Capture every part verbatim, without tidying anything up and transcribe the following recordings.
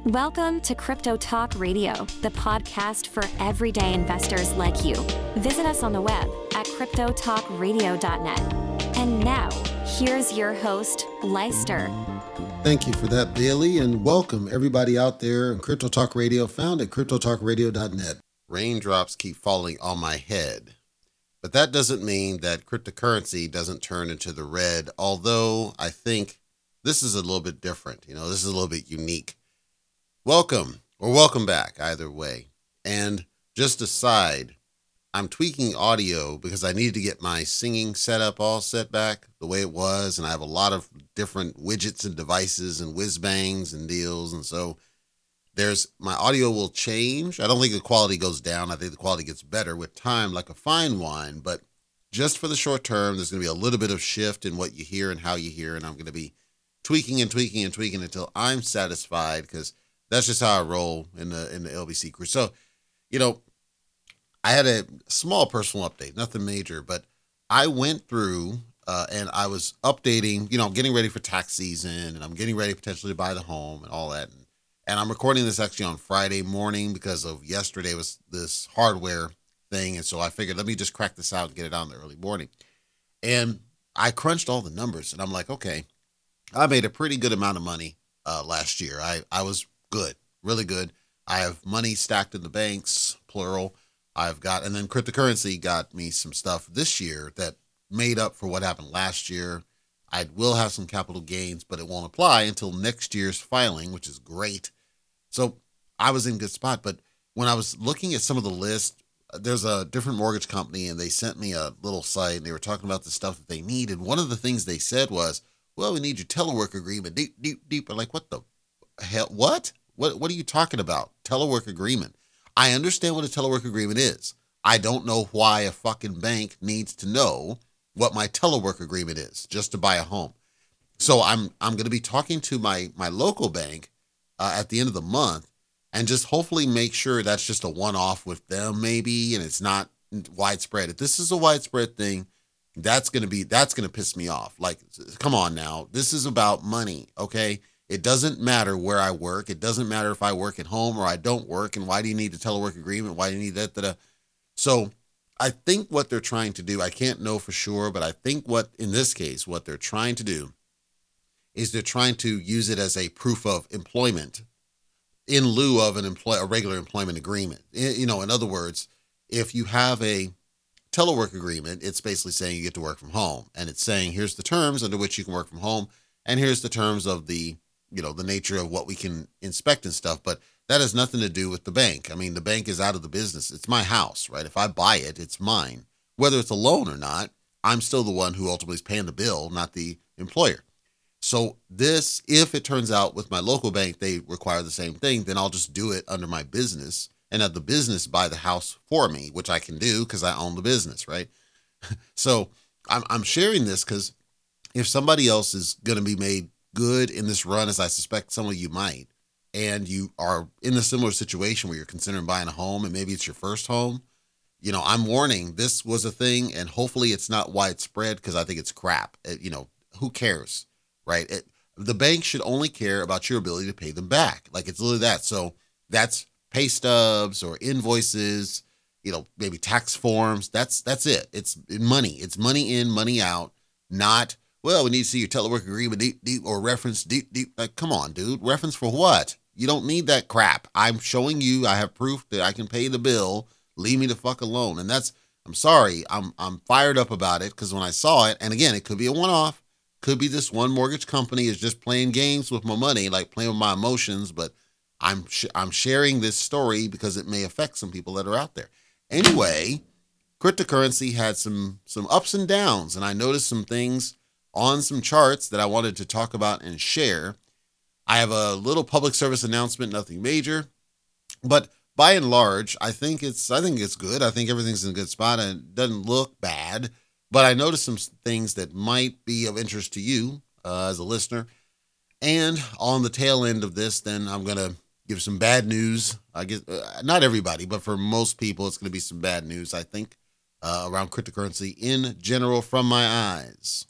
Welcome to Crypto Talk Radio, the podcast for everyday investors like you. Visit us on the web at crypto talk radio dot net. And now, here's your host, Leister. Thank you for that, Bailey, and welcome everybody out there in Crypto Talk Radio, found at crypto talk radio dot net. Raindrops keep falling on my head, but that doesn't mean that cryptocurrency doesn't turn into the red, although I think this is a little bit different. You know, this is a little bit unique. Welcome, or welcome back, either way. And just aside, I'm tweaking audio because I need to get my singing setup all set back the way it was, and I have a lot of different widgets and devices and whiz bangs and deals, and so there's my audio will change. I don't think the quality goes down. I think the quality gets better with time, like a fine wine, but just for the short term, there's going to be a little bit of shift in what you hear and how you hear, and I'm going to be tweaking and tweaking and tweaking until I'm satisfied, because that's just how I roll in the in the L B C crew. So, you know, I had a small personal update, nothing major, but I went through uh, and I was updating, you know, I'm getting ready for tax season, and I'm getting ready potentially to buy the home and all that. And, and I'm recording this actually on Friday morning because of yesterday was this hardware thing. And so I figured, let me just crack this out and get it out in the early morning. And I crunched all the numbers, and I'm like, okay, I made a pretty good amount of money uh, last year. I, I was good, really good. I have money stacked in the banks, plural. I've got, and then cryptocurrency got me some stuff this year that made up for what happened last year. I will have some capital gains, but it won't apply until next year's filing, which is great. So I was in a good spot. But when I was looking at some of the list, there's a different mortgage company, and they sent me a little site, and they were talking about the stuff that they need. And one of the things they said was, well, we need your telework agreement, deep, deep, deep. I'm like, what the hell? What? What what are you talking about? Telework agreement. I understand what a telework agreement is. I don't know why a fucking bank needs to know what my telework agreement is just to buy a home. So I'm I'm going to be talking to my my local bank uh, at the end of the month, and just hopefully make sure that's just a one-off with them maybe, and it's not widespread. If this is a widespread thing, that's going to be that's going to piss me off. Like, come on now. This is about money, okay? It doesn't matter where I work. It doesn't matter if I work at home or I don't work. And why do you need a telework agreement? Why do you need that? that, that? So I think what they're trying to do, I can't know for sure, but I think what, in this case, what they're trying to do is they're trying to use it as a proof of employment in lieu of an employ, a regular employment agreement. You know, in other words, if you have a telework agreement, it's basically saying you get to work from home. And it's saying, here's the terms under which you can work from home. And here's the terms of the, you know, the nature of what we can inspect and stuff. But that has nothing to do with the bank. I mean, the bank is out of the business. It's my house, right? If I buy it, it's mine. Whether it's a loan or not, I'm still the one who ultimately is paying the bill, not the employer. So this, if it turns out with my local bank, they require the same thing, then I'll just do it under my business and have the business buy the house for me, which I can do because I own the business, right? So I'm, I'm sharing this because if somebody else is going to be made good in this run, as I suspect some of you might, and you are in a similar situation where you're considering buying a home and maybe it's your first home, you know, I'm warning, this was a thing, and hopefully it's not widespread because I think it's crap. It, you know, who cares, right? It, the bank should only care about your ability to pay them back. Like, it's literally that. So that's pay stubs or invoices, you know, maybe tax forms. That's that's it. It's money. It's money in, money out, not, well, we need to see your telework agreement deep, deep, or reference deep, deep. Like, come on, dude. Reference for what? You don't need that crap. I'm showing you, I have proof that I can pay the bill. Leave me the fuck alone. And that's, I'm sorry. I'm I'm fired up about it because when I saw it, and again, it could be a one-off. Could be this one mortgage company is just playing games with my money, like playing with my emotions. But I'm sh- I'm sharing this story because it may affect some people that are out there. Anyway, cryptocurrency had some some ups and downs, and I noticed some things on some charts that I wanted to talk about and share. I have a little public service announcement, nothing major, but by and large, I think it's I think it's good. I think everything's in a good spot and it doesn't look bad, but I noticed some things that might be of interest to you uh, as a listener. And on the tail end of this, then I'm going to give some bad news. I guess uh, not everybody, but for most people, it's going to be some bad news, I think, uh, around cryptocurrency in general from my eyes.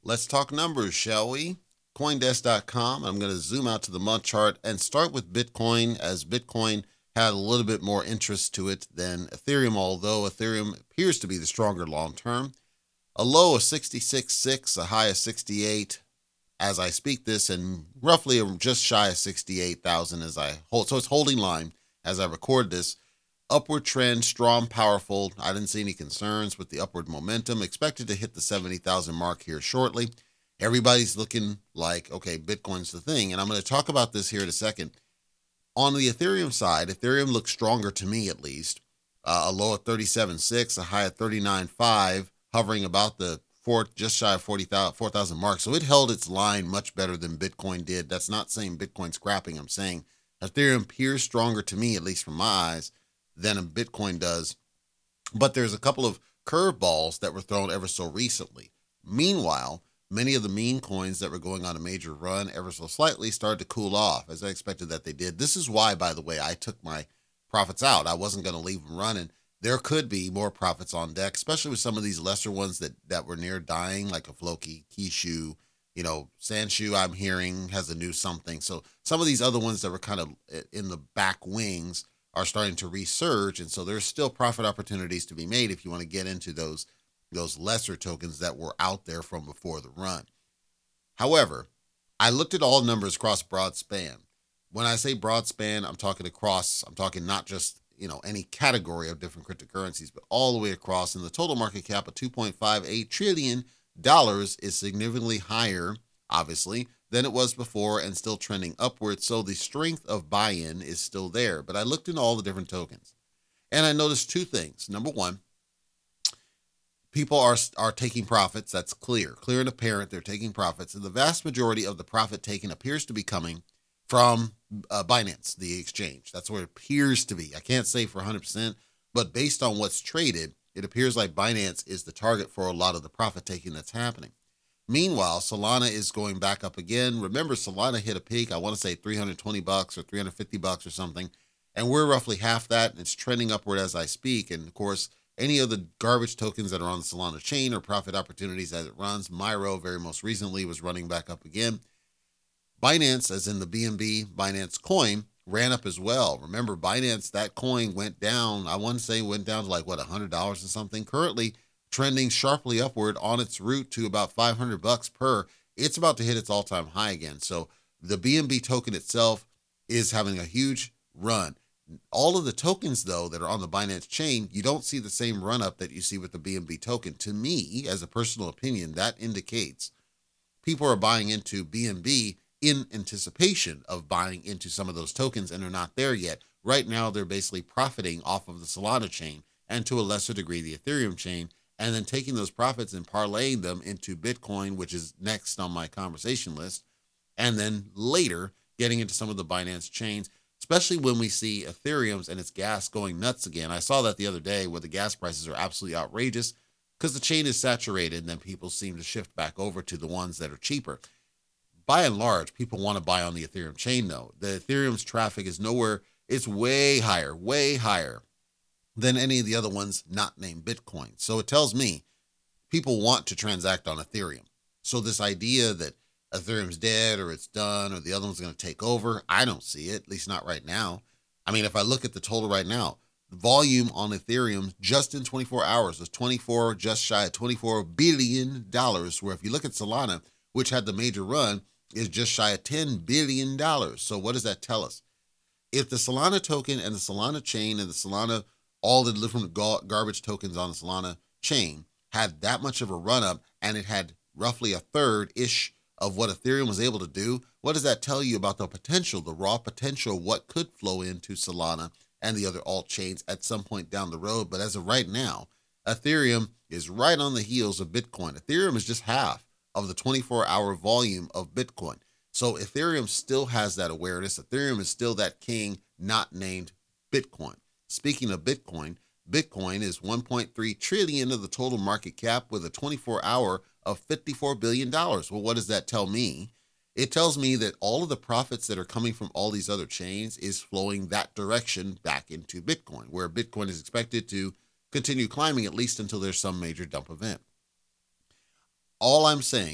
Let's talk numbers, shall we? Coindesk dot com. I'm going to zoom out to the month chart and start with Bitcoin, as Bitcoin had a little bit more interest to it than Ethereum, although Ethereum appears to be the stronger long term. A low of sixty-six point six, a high of sixty-eight as I speak this, and roughly just shy of sixty-eight thousand as I hold. So it's holding line as I record this. Upward trend, strong, powerful. I didn't see any concerns with the upward momentum. Expected to hit the seventy thousand mark here shortly. Everybody's looking like, okay, Bitcoin's the thing. And I'm going to talk about this here in a second. On the Ethereum side, Ethereum looks stronger to me at least. Uh, a low of thirty-seven point six, a high of thirty-nine point five, hovering about the four, just shy of forty thousand, four thousand mark. So it held its line much better than Bitcoin did. That's not saying Bitcoin's scrapping. I'm saying Ethereum appears stronger to me, at least from my eyes, than a Bitcoin does. But there's a couple of curveballs that were thrown ever so recently. Meanwhile, many of the meme coins that were going on a major run ever so slightly started to cool off, as I expected that they did. This is why, by the way, I took my profits out. I wasn't going to leave them running. There could be more profits on deck, especially with some of these lesser ones that, that were near dying, like a Floki, Kishu, you know, Sandshoe, I'm hearing, has a new something. So some of these other ones that were kind of in the back wings are starting to resurge. And so there's still profit opportunities to be made if you want to get into those, those lesser tokens that were out there from before the run. However, I looked at all numbers across broad span. When I say broad span, I'm talking across, I'm talking not just, you know, any category of different cryptocurrencies, but all the way across. And the total market cap of two point five eight trillion dollars is significantly higher, obviously, than it was before and still trending upwards. So the strength of buy-in is still there. But I looked into all the different tokens and I noticed two things. Number one, people are, are taking profits. That's clear, clear and apparent. They're taking profits. And the vast majority of the profit taken appears to be coming from uh, Binance, the exchange. That's where it appears to be. I can't say for one hundred percent, but based on what's traded, it appears like Binance is the target for a lot of the profit taking that's happening. Meanwhile, Solana is going back up again. Remember, Solana hit a peak, I want to say three hundred twenty bucks or three hundred fifty bucks or something. And we're roughly half that, and it's trending upward as I speak. And of course, any of the garbage tokens that are on the Solana chain are profit opportunities as it runs. Myro, very most recently, was running back up again. Binance, as in the B N B, Binance coin, ran up as well. Remember, Binance, that coin went down, I want to say went down to like, what, one hundred dollars or something. Currently trending sharply upward on its route to about five hundred bucks per. It's about to hit its all-time high again. So the B N B token itself is having a huge run. All of the tokens, though, that are on the Binance chain, you don't see the same run-up that you see with the B N B token. To me, as a personal opinion, that indicates people are buying into B N B in anticipation of buying into some of those tokens, and they're not there yet. Right now, they're basically profiting off of the Solana chain and to a lesser degree the Ethereum chain, and then taking those profits and parlaying them into Bitcoin, which is next on my conversation list, and then later getting into some of the Binance chains, especially when we see Ethereum's and its gas going nuts again. I saw that the other day where the gas prices are absolutely outrageous because the chain is saturated, and then people seem to shift back over to the ones that are cheaper. By and large, people want to buy on the Ethereum chain, though. The Ethereum's traffic is nowhere, it's way higher, way higher than any of the other ones not named Bitcoin. So it tells me people want to transact on Ethereum. So this idea that Ethereum's dead or it's done or the other one's going to take over, I don't see it, at least not right now. I mean, if I look at the total right now, the volume on Ethereum just in twenty-four hours was twenty-four, just shy of twenty-four billion dollars, where if you look at Solana, which had the major run, is just shy of ten billion dollars. So what does that tell us? If the Solana token and the Solana chain and the Solana, all the different garbage tokens on the Solana chain had that much of a run up, and it had roughly a third-ish of what Ethereum was able to do, what does that tell you about the potential, the raw potential, what could flow into Solana and the other alt chains at some point down the road? But as of right now, Ethereum is right on the heels of Bitcoin. Ethereum is just half of the twenty-four hour volume of Bitcoin. So Ethereum still has that awareness. Ethereum is still that king not named Bitcoin. Speaking of Bitcoin, Bitcoin is one point three trillion dollars of the total market cap with a twenty-four hour of fifty-four billion dollars. Well, what does that tell me? It tells me that all of the profits that are coming from all these other chains is flowing that direction back into Bitcoin, where Bitcoin is expected to continue climbing at least until there's some major dump event. All I'm saying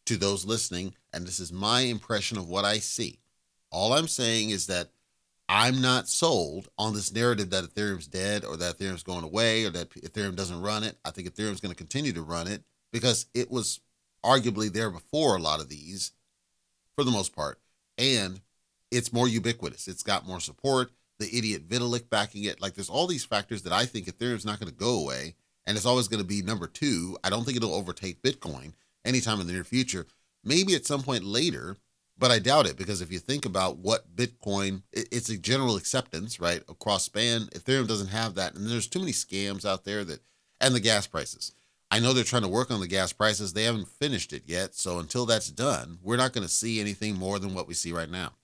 to those listening, and this is my impression of what I see. All I'm saying is that I'm not sold on this narrative that Ethereum's dead or that Ethereum's going away or that Ethereum doesn't run it. I think Ethereum's going to continue to run it because it was arguably there before a lot of these, for the most part, and it's more ubiquitous. It's got more support. The idiot Vitalik backing it. Like, there's all these factors that I think Ethereum's not going to go away, and it's always going to be number two. I don't think it'll overtake Bitcoin anytime in the near future. Maybe at some point later, but I doubt it, because if you think about what Bitcoin, it's a general acceptance, right, across span. Ethereum doesn't have that, and there's too many scams out there that, and the gas prices. I know they're trying to work on the gas prices. They haven't finished it yet, so until that's done, we're not going to see anything more than what we see right now.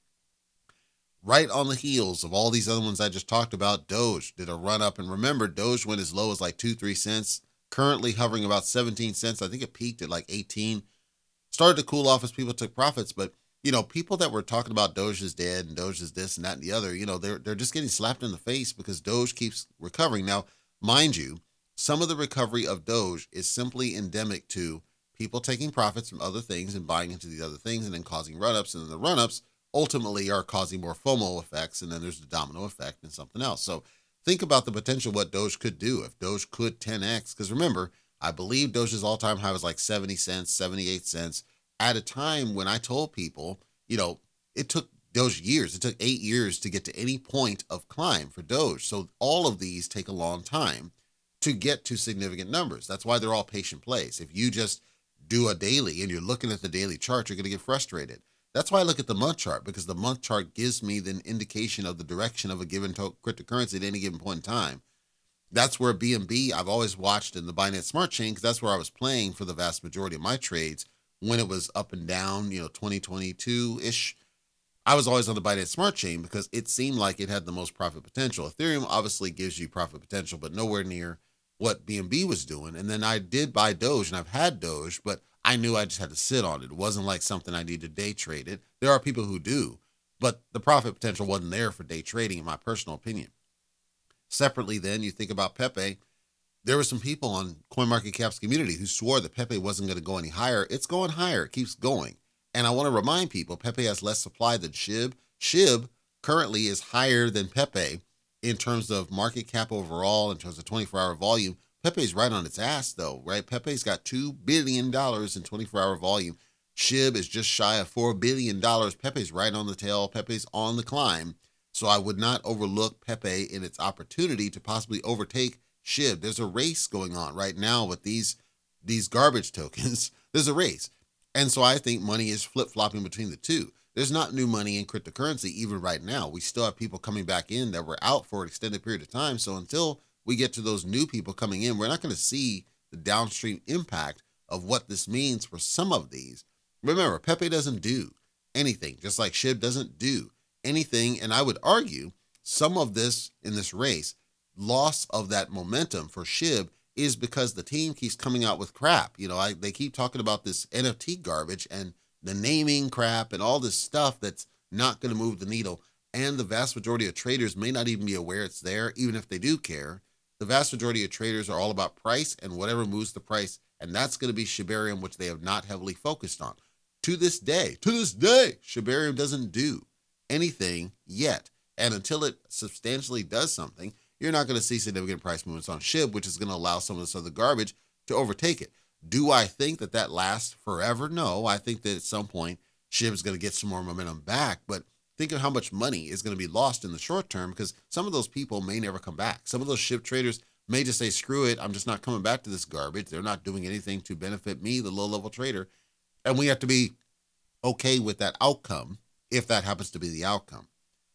Right on the heels of all these other ones I just talked about, Doge did a run up, and remember, Doge went as low as like two, three cents, currently hovering about seventeen cents. I think it peaked at like eighteen. Started to cool off as people took profits, but you know, people that were talking about Doge is dead and Doge is this and that and the other, you know, they're they're just getting slapped in the face because Doge keeps recovering. Now, mind you, some of the recovery of Doge is simply endemic to people taking profits from other things and buying into these other things and then causing run-ups, and then the run-ups ultimately are causing more FOMO effects, and then there's the domino effect and something else. So think about the potential of what Doge could do if Doge could ten X, because remember, I believe Doge's all-time high was like seventy cents, seventy-eight cents. At a time when I told people, you know, it took Doge years. It took eight years to get to any point of climb for Doge. So all of these take a long time to get to significant numbers. That's why they're all patient plays. If you just do a daily and you're looking at the daily chart, you're going to get frustrated. That's why I look at the month chart, because the month chart gives me the indication of the direction of a given to- cryptocurrency at any given point in time. That's where B N B I've always watched in the Binance Smart Chain, because that's where I was playing for the vast majority of my trades. When it was up and down, you know, twenty twenty-two-ish, I was always on the Binance Smart Chain because it seemed like it had the most profit potential. Ethereum obviously gives you profit potential, but nowhere near what B N B was doing. And then I did buy Doge, and I've had Doge, but I knew I just had to sit on it. It wasn't like something I needed to day trade it. There are people who do, but the profit potential wasn't there for day trading, in my personal opinion. Separately, then, you think about Pepe. There were some people on CoinMarketCap's community who swore that Pepe wasn't going to go any higher. It's going higher. It keeps going. And I want to remind people, Pepe has less supply than SHIB. SHIB currently is higher than Pepe in terms of market cap overall, in terms of twenty-four hour volume. Pepe's right on its ass, though, right? Pepe's got two billion dollars in twenty-four hour volume. SHIB is just shy of four billion dollars. Pepe's right on the tail. Pepe's on the climb. So I would not overlook Pepe in its opportunity to possibly overtake SHIB. There's a race going on right now with these these garbage tokens. There's a race. And so I think money is flip-flopping between the two. There's not new money in cryptocurrency even right now. We still have people coming back in that were out for an extended period of time. So until we get to those new people coming in, we're not going to see the downstream impact of what this means for some of these. Remember, Pepe doesn't do anything, just like SHIB doesn't do anything. And I would argue some of this in this race, loss of that momentum for SHIB, is because the team keeps coming out with crap. You know, I, they keep talking about this N F T garbage and the naming crap and all this stuff that's not going to move the needle. And the vast majority of traders may not even be aware it's there, even if they do care. The vast majority of traders are all about price and whatever moves the price. And that's going to be Shibarium, which they have not heavily focused on. To this day, to this day, Shibarium doesn't do anything yet. And until it substantially does something, you're not going to see significant price movements on SHIB, which is going to allow some of this other garbage to overtake it. Do I think that that lasts forever? No. I think that at some point, SHIB is going to get some more momentum back. But think of how much money is going to be lost in the short term, because some of those people may never come back. Some of those SHIB traders may just say, screw it, I'm just not coming back to this garbage. They're not doing anything to benefit me, the low-level trader. And we have to be okay with that outcome, if that happens to be the outcome.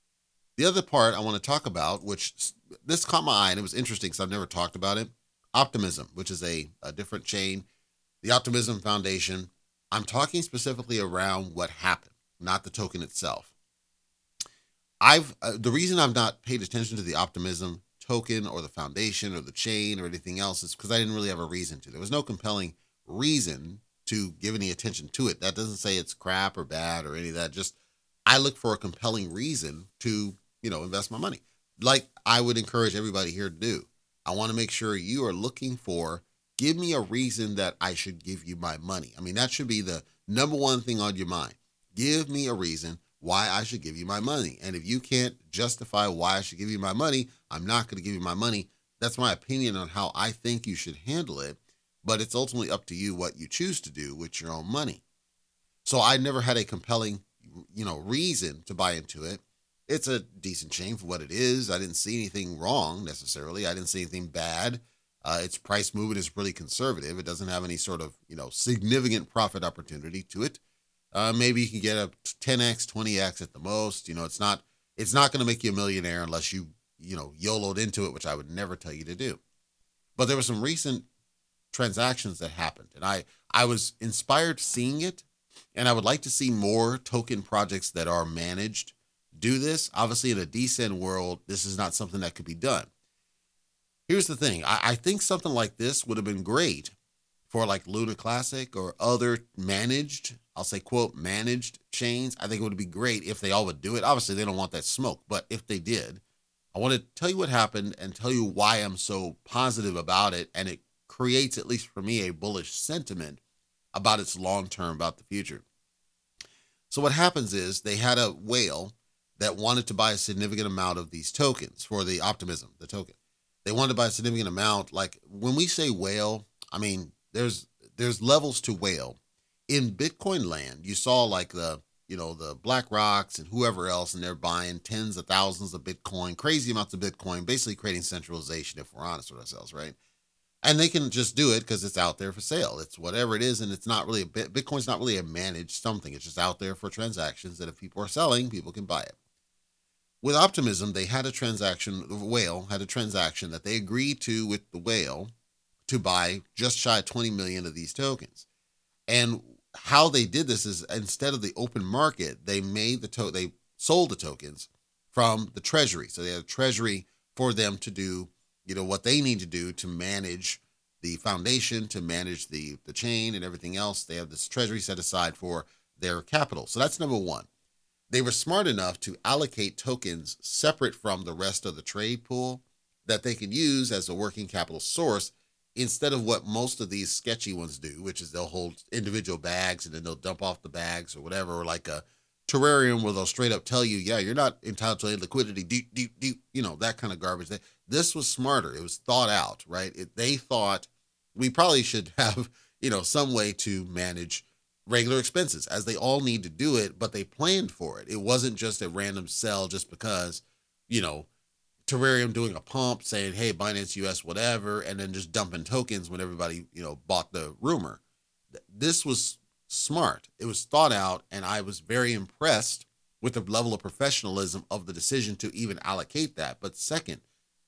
The other part I want to talk about, which this caught my eye, and it was interesting because I've never talked about it, Optimism, which is a, a different chain, the Optimism Foundation. I'm talking specifically around what happened, not the token itself. I've uh, the reason I've not paid attention to the Optimism token or the foundation or the chain or anything else is because I didn't really have a reason to. There was no compelling reason to give any attention to it. That doesn't say it's crap or bad or any of that. Just I look for a compelling reason to, you know, invest my money. Like I would encourage everybody here to do. I want to make sure you are looking for Give me a reason that I should give you my money. I mean, that should be the number one thing on your mind. Give me a reason why I should give you my money. And if you can't justify why I should give you my money, I'm not going to give you my money. That's my opinion on how I think you should handle it. But it's ultimately up to you what you choose to do with your own money. So I never had a compelling, you know, reason to buy into it. It's a decent chain for what it is. I didn't see anything wrong necessarily. I didn't see anything bad. Uh, its price movement is really conservative. It doesn't have any sort of, you know, significant profit opportunity to it. Uh, maybe you can get a ten X, twenty X at the most. You know, it's not, it's not going to make you a millionaire unless you, you know, YOLO'd into it, which I would never tell you to do. But there were some recent transactions that happened, and I, I was inspired seeing it, and I would like to see more token projects that are managed do this. Obviously, in a D C E N world, this is not something that could be done. Here's the thing. I, I think something like this would have been great for like Luna Classic or other managed, I'll say, quote, managed chains. I think it would be great if they all would do it. Obviously, they don't want that smoke, but if they did, I want to tell you what happened and tell you why I'm so positive about it. And it creates, at least for me, a bullish sentiment about its long-term, about the future. So what happens is they had a whale that wanted to buy a significant amount of these tokens for the Optimism, the token. They wanted to buy a significant amount. Like when we say whale, I mean, there's there's levels to whale. In Bitcoin land, you saw like the, you know, the Black Rocks and whoever else, and they're buying tens of thousands of Bitcoin, crazy amounts of Bitcoin, basically creating centralization, if we're honest with ourselves, right? And they can just do it because it's out there for sale. It's whatever it is, and it's not really, a bit, Bitcoin's not really a managed something. It's just out there for transactions that if people are selling, people can buy it. With Optimism, they had a transaction, the whale had a transaction that they agreed to with the whale to buy just shy of twenty million of these tokens. And how they did this is instead of the open market, they made the to- they sold the tokens from the treasury. So they had a treasury for them to do, you know, what they need to do to manage the foundation, to manage the, the chain and everything else. They have this treasury set aside for their capital. So that's number one. They were smart enough to allocate tokens separate from the rest of the trade pool that they can use as a working capital source instead of what most of these sketchy ones do, which is they'll hold individual bags and then they'll dump off the bags or whatever, or like a terrarium where they'll straight up tell you, yeah, you're not entitled to any liquidity, deep, deep, deep, you know, that kind of garbage. This was smarter. It was thought out, right? It, they thought we probably should have, you know, some way to manage regular expenses, as they all need to do it, but they planned for it. It wasn't just a random sell just because, you know, Terrarium doing a pump saying, hey, Binance U S, whatever, and then just dumping tokens when everybody, you know, bought the rumor. This was smart. It was thought out, and I was very impressed with the level of professionalism of the decision to even allocate that. But second,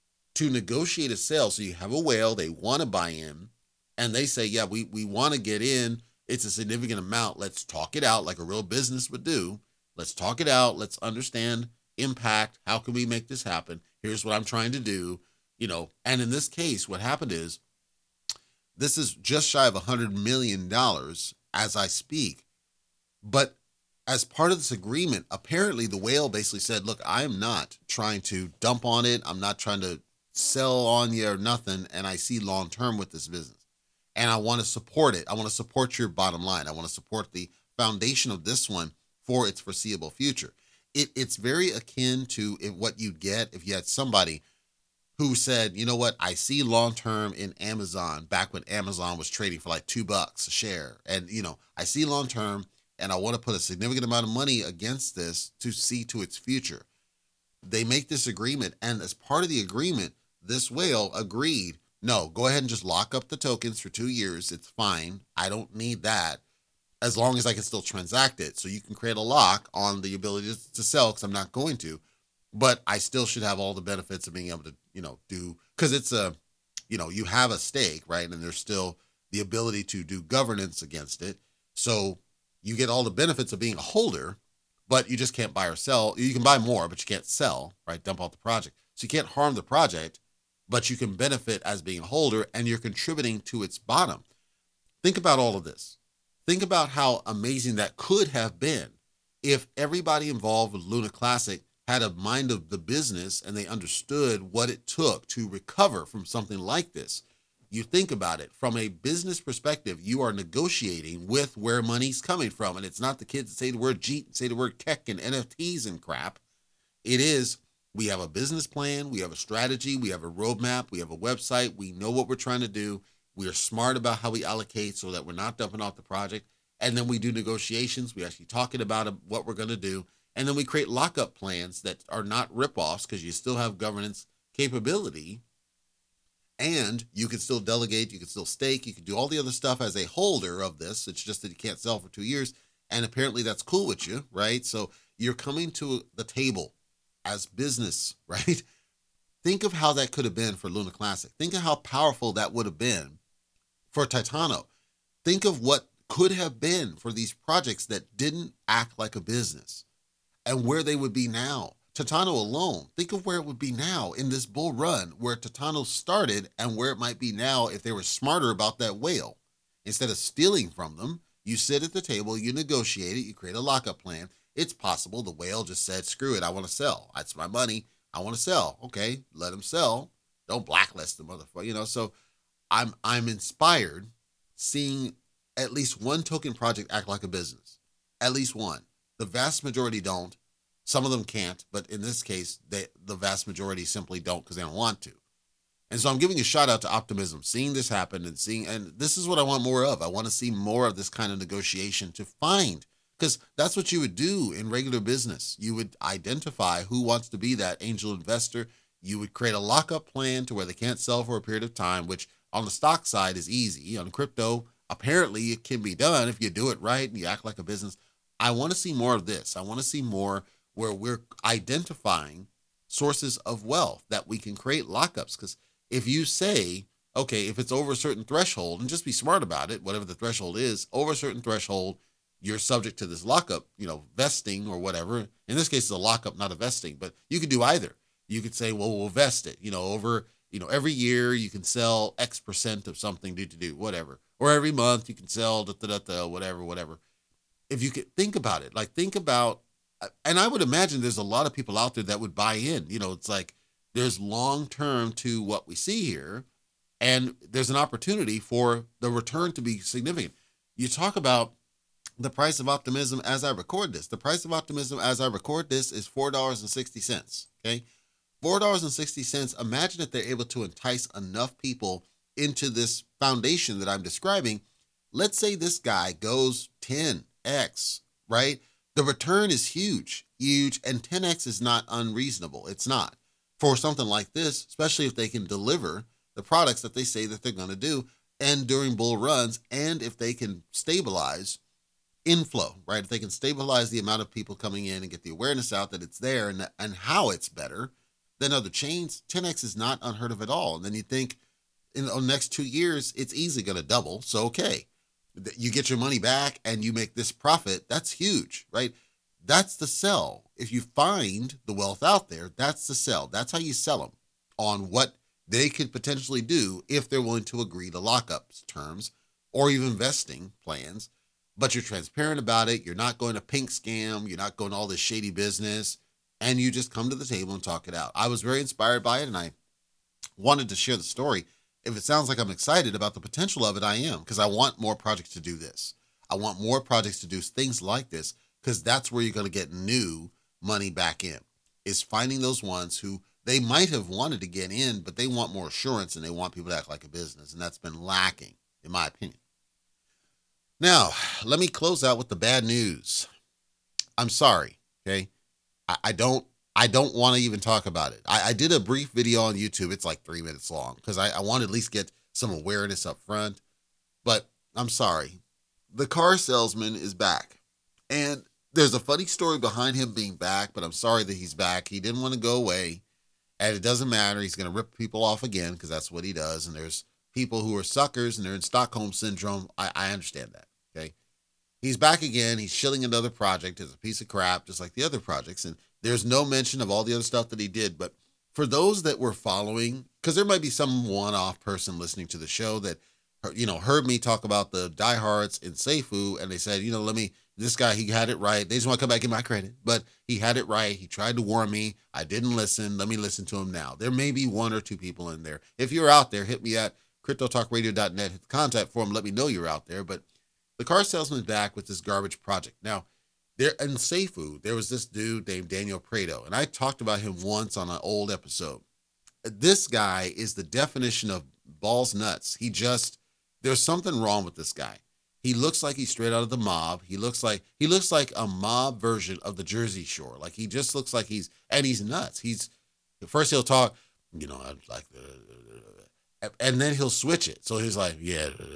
to negotiate a sale, so you have a whale, they want to buy in, and they say, yeah, we, we want to get in. It's a significant amount. Let's talk it out like a real business would do. Let's talk it out. Let's understand impact. How can we make this happen? Here's what I'm trying to do, you know. And in this case, what happened is this is just shy of one hundred million dollars as I speak. But as part of this agreement, apparently the whale basically said, look, I am not trying to dump on it. I'm not trying to sell on you or nothing. And I see long term with this business. And I want to support it. I want to support your bottom line. I want to support the foundation of this one for its foreseeable future. It, it's very akin to what you'd get if you had somebody who said, you know what, I see long-term in Amazon back when Amazon was trading for like two bucks a share. And, you know, I see long-term and I want to put a significant amount of money against this to see to its future. They make this agreement. And as part of the agreement, this whale agreed, no, go ahead and just lock up the tokens for two years. It's fine. I don't need that. As long as I can still transact it. So you can create a lock on the ability to, to sell, because I'm not going to, but I still should have all the benefits of being able to, you know, do, because it's a, you know, you have a stake, right? And there's still the ability to do governance against it. So you get all the benefits of being a holder, but you just can't buy or sell. You can buy more, but you can't sell, right? Dump off the project. So you can't harm the project, but you can benefit as being a holder, and you're contributing to its bottom. Think about all of this. Think about how amazing that could have been if everybody involved with Luna Classic had a mind of the business and they understood what it took to recover from something like this. you think about it from a business perspective, you are negotiating with where money's coming from. And it's not the kids that say the word Jeet and say the word tech and N F Ts and crap. It is, we have a business plan, we have a strategy, we have a roadmap, we have a website, we know what we're trying to do. We are smart about how we allocate so that we're not dumping off the project. And then we do negotiations. We actually talking about what we're going to do. And then we create lockup plans that are not ripoffs because you still have governance capability. And you can still delegate, you can still stake, you can do all the other stuff as a holder of this. It's just that you can't sell for two years. And apparently that's cool with you, right? So you're coming to the table as business, right? Think of how that could have been for Luna Classic. Think of how powerful that would have been for Titano. Think of what could have been for these projects that didn't act like a business and where they would be now. Titano alone, think of where it would be now in this bull run, where Titano started and where it might be now if they were smarter about that whale. Instead of stealing from them, you sit at the table, you negotiate it, you create a lockup plan. It's possible the whale just said, screw it, I want to sell. That's my money. I want to sell. Okay, let him sell. Don't blacklist the motherfucker. You know, so I'm I'm inspired seeing at least one token project act like a business. At least one. The vast majority don't. Some of them can't, but in this case, they, the vast majority simply don't because they don't want to. And so I'm giving a shout out to Optimism, seeing this happen and seeing, and this is what I want more of. I want to see more of this kind of negotiation to find, because that's what you would do in regular business. You would identify who wants to be that angel investor. You would create a lockup plan to where they can't sell for a period of time, which on the stock side is easy. On crypto, apparently it can be done if you do it right and you act like a business. I want to see more of this. I want to see more where we're identifying sources of wealth that we can create lockups. Because if you say, okay, if it's over a certain threshold, and just be smart about it, whatever the threshold is, over a certain threshold, you're subject to this lockup, you know, vesting or whatever. In this case, it's a lockup, not a vesting, but you could do either. You could say, well, we'll vest it, you know, over, you know, every year you can sell X percent of something, do to do, whatever. Or every month you can sell, da, da, da, da, whatever, whatever. If you could think about it, like think about, and I would imagine there's a lot of people out there that would buy in. You know, it's like there's long term to what we see here, and there's an opportunity for the return to be significant. You talk about the price of Optimism as I record this. The price of Optimism as I record this is four dollars and sixty cents. Okay, four dollars and sixty cents. Imagine if they're able to entice enough people into this foundation that I'm describing. Let's say this guy goes ten X, right? The return is huge, huge, and ten X is not unreasonable. It's not. For something like this, especially if they can deliver the products that they say that they're going to do, and during bull runs, and if they can stabilize inflow, right? If they can stabilize the amount of people coming in and get the awareness out that it's there and, and how it's better than other chains, ten X is not unheard of at all. And then you think in the next two years, it's easily going to double. So, okay. You get your money back and you make this profit. That's huge, right? That's the sell. If you find the wealth out there, that's the sell. That's how you sell them on what they could potentially do if they're willing to agree to lockups terms or even vesting plans. But you're transparent about it. You're not going to pink scam. You're not going to all this shady business. And you just come to the table and talk it out. I was very inspired by it, and I wanted to share the story. If it sounds like I'm excited about the potential of it, I am, because I want more projects to do this. I want more projects to do things like this, because that's where you're going to get new money back in, is finding those ones who they might have wanted to get in, but they want more assurance and they want people to act like a business. And that's been lacking, in my opinion. Now, let me close out with the bad news. I'm sorry, okay? I, I don't I don't want to even talk about it. I, I did a brief video on YouTube. It's like three minutes long because I, I want to at least get some awareness up front. But I'm sorry. The car salesman is back. And there's a funny story behind him being back, but I'm sorry that he's back. He didn't want to go away. And it doesn't matter. He's going to rip people off again because that's what he does. And there's people who are suckers and they're in Stockholm Syndrome. I, I understand that, okay? He's back again. He's shilling another project as a piece of crap, just like the other projects. And there's no mention of all the other stuff that he did. But for those that were following, because there might be some one-off person listening to the show that, you know, heard me talk about the diehards in Seifu, and they said, you know, let me, this guy, he had it right. They just want to come back and give my credit, but he had it right. He tried to warn me. I didn't listen. Let me listen to him now. There may be one or two people in there. If you're out there, hit me at crypto talk radio dot net, hit the contact form, let me know you're out there. But the car salesman's back with this garbage project. Now, there in Seifu, there was this dude named Daniel Prado, and I talked about him once on an old episode. This guy is the definition of balls nuts. He just, there's something wrong with this guy. He looks like he's straight out of the mob. He looks like he looks like a mob version of the Jersey Shore. Like he just looks like he's, and he's nuts. He's, first he'll talk, you know, I'm like, uh, and then he'll switch it. So he's like, yeah, uh,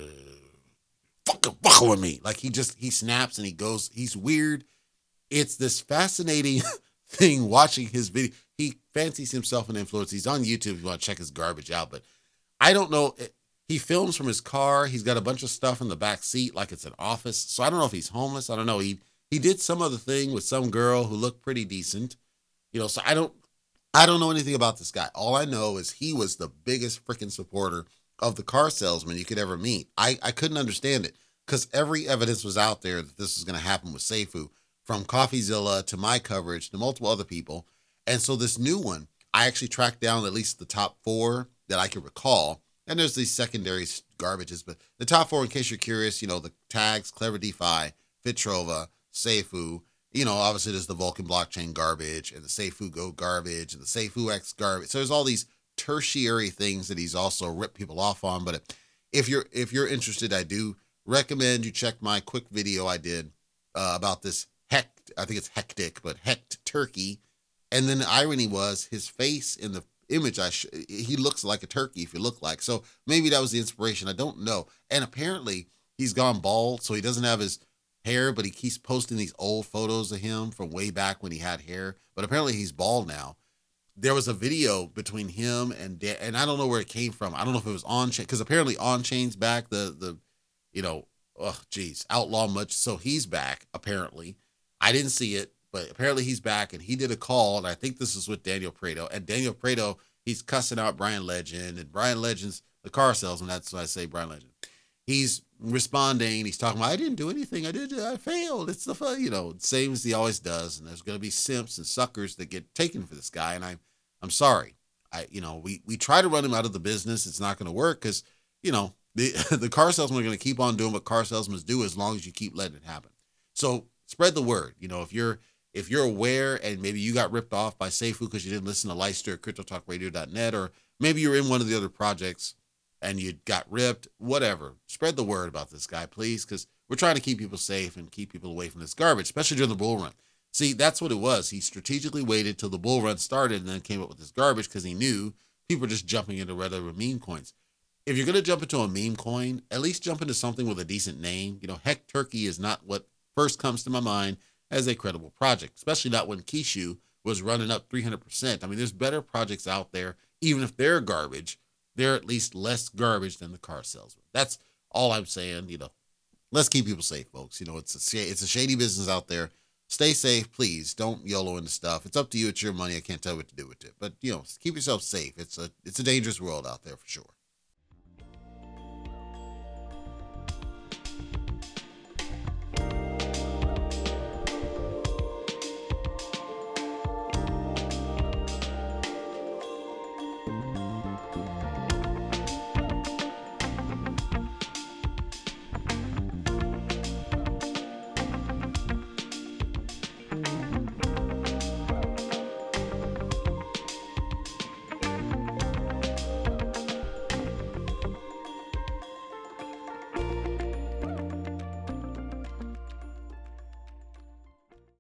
fuck, fuck with me. Like he just, he snaps and he goes, he's weird. It's this fascinating thing watching his video. He fancies himself an influencer. He's on YouTube if you want to check his garbage out. But I don't know. He films from his car. He's got a bunch of stuff in the back seat like it's an office. So I don't know if he's homeless. I don't know. He he did some other thing with some girl who looked pretty decent. You know, so I don't I don't know anything about this guy. All I know is he was the biggest freaking supporter of the car salesman you could ever meet. I, I couldn't understand it because every evidence was out there that this was going to happen with Seifu, from CoffeeZilla to my coverage to multiple other people. And so this new one, I actually tracked down at least the top four that I could recall. And there's these secondary garbages, but the top four, in case you're curious, you know, the tags, Clever DeFi, Fitrova, Seifu, you know, obviously there's the Vulcan blockchain garbage and the Seifu Go garbage and the Seifu X garbage. So there's all these tertiary things that he's also ripped people off on. But if you're, if you're interested, I do recommend you check my quick video I did uh, about this Hect, I think it's Hectic, but Hect turkey. And then the irony was his face in the image, I sh- he looks like a turkey if you look like. So maybe that was the inspiration. I don't know. And apparently he's gone bald, so he doesn't have his hair, but he keeps posting these old photos of him from way back when he had hair. But apparently he's bald now. There was a video between him and Dan, and I don't know where it came from. I don't know if it was On Chain, because apparently On Chain's back. The the you know, oh geez, Outlaw Much. So he's back apparently. I didn't see it, but apparently he's back, and he did a call, and I think this is with Daniel Prado. And Daniel Prado, he's cussing out Brian Legend, and Brian Legend's the car salesman. That's why I say Brian Legend. He's responding. He's talking about, I didn't do anything. I did. I failed. It's the fun, you know, same as he always does. And there's going to be simps and suckers that get taken for this guy. And I'm, I'm sorry. I, you know, we, we try to run him out of the business. It's not going to work because, you know, the, the car salesmen are going to keep on doing what car salesmen do as long as you keep letting it happen. So spread the word. You know, if you're, if you're aware and maybe you got ripped off by Seifu because you didn't listen to Leister at crypto talk radio dot net, or maybe you're in one of the other projects and you got ripped, whatever, spread the word about this guy, please, because we're trying to keep people safe and keep people away from this garbage, especially during the bull run. See, that's what it was. He strategically waited till the bull run started and then came up with this garbage because he knew people were just jumping into regular meme coins. If you're going to jump into a meme coin, at least jump into something with a decent name. You know, Heck Turkey is not what first comes to my mind as a credible project, especially not when Kishu was running up three hundred percent. I mean, there's better projects out there, even if they're garbage. They're at least less garbage than the car salesman. That's all I'm saying. You know, let's keep people safe, folks. You know, it's a, it's a shady business out there. Stay safe, please. Don't YOLO into stuff. It's up to you. It's your money. I can't tell you what to do with it. But, you know, keep yourself safe. It's a, it's a dangerous world out there for sure.